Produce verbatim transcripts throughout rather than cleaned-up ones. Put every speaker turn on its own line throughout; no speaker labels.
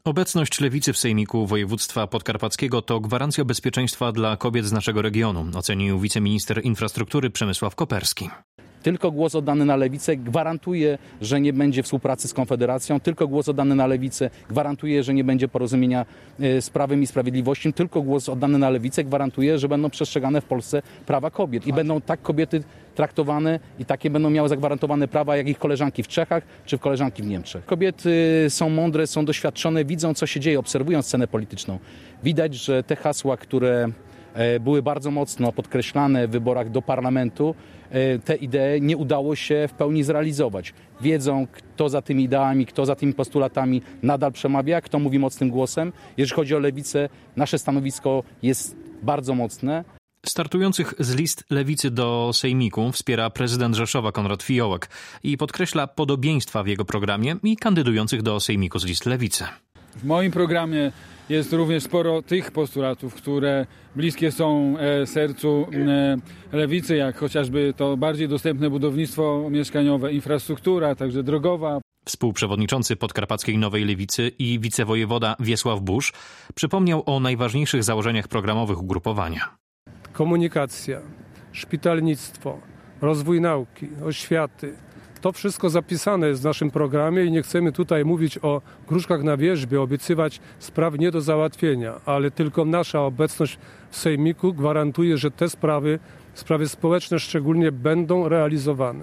Obecność lewicy w Sejmiku Województwa Podkarpackiego to gwarancja bezpieczeństwa dla kobiet z naszego regionu, ocenił wiceminister infrastruktury Przemysław Koperski.
Tylko głos oddany na lewicę gwarantuje, że nie będzie współpracy z Konfederacją. Tylko głos oddany na lewicę gwarantuje, że nie będzie porozumienia z Prawem i Sprawiedliwością. Tylko głos oddany na lewicę gwarantuje, że będą przestrzegane w Polsce prawa kobiet. I będą tak kobiety traktowane i takie będą miały zagwarantowane prawa, jak ich koleżanki w Czechach czy w koleżanki w Niemczech. Kobiety są mądre, są doświadczone, widzą, co się dzieje, obserwują scenę polityczną. Widać, że te hasła, które były bardzo mocno podkreślane w wyborach do parlamentu, te idee nie udało się w pełni zrealizować. Wiedzą, kto za tymi ideami, kto za tymi postulatami nadal przemawia, kto mówi mocnym głosem. Jeżeli chodzi o lewicę, nasze stanowisko jest bardzo mocne.
Startujących z list lewicy do Sejmiku wspiera prezydent Rzeszowa Konrad Fiołek i podkreśla podobieństwa w jego programie i kandydujących do Sejmiku z list lewicy.
W moim programie jest również sporo tych postulatów, które bliskie są sercu lewicy, jak chociażby to bardziej dostępne budownictwo mieszkaniowe, infrastruktura, także drogowa.
Współprzewodniczący Podkarpackiej Nowej Lewicy i wicewojewoda Wiesław Busz przypomniał o najważniejszych założeniach programowych ugrupowania.
Komunikacja, szpitalnictwo, rozwój nauki, oświaty. To wszystko zapisane jest w naszym programie i nie chcemy tutaj mówić o gruszkach na wierzbie, obiecywać spraw nie do załatwienia, ale tylko nasza obecność w Sejmiku gwarantuje, że te sprawy, sprawy społeczne szczególnie, będą realizowane.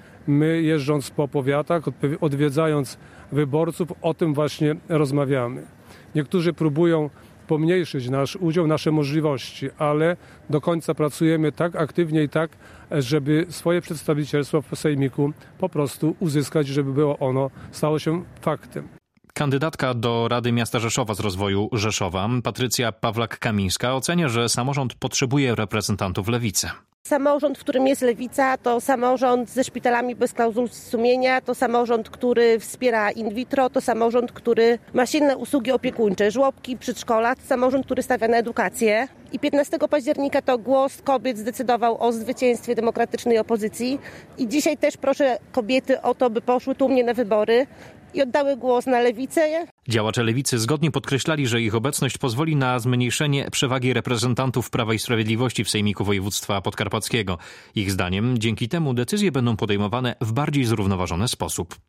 My, jeżdżąc po powiatach, odwiedzając wyborców, o tym właśnie rozmawiamy. Niektórzy próbują pomniejszyć nasz udział, nasze możliwości, ale do końca pracujemy tak aktywnie i tak, żeby swoje przedstawicielstwo w Sejmiku po prostu uzyskać, żeby było ono, stało się faktem.
Kandydatka do Rady Miasta Rzeszowa z rozwoju Rzeszowa, Patrycja Pawlak-Kamińska, ocenia, że samorząd potrzebuje reprezentantów lewicy.
Samorząd, w którym jest lewica, to samorząd ze szpitalami bez klauzul sumienia, to samorząd, który wspiera in vitro, to samorząd, który ma silne usługi opiekuńcze, żłobki, przedszkola, to samorząd, który stawia na edukację. I piętnastego października to głos kobiet zdecydował o zwycięstwie demokratycznej opozycji. I dzisiaj też proszę kobiety o to, by poszły tłumnie na wybory i oddały głos na lewicę.
Działacze lewicy zgodnie podkreślali, że ich obecność pozwoli na zmniejszenie przewagi reprezentantów Prawa i Sprawiedliwości w Sejmiku Województwa Podkarpackiego. Ich zdaniem dzięki temu decyzje będą podejmowane w bardziej zrównoważony sposób.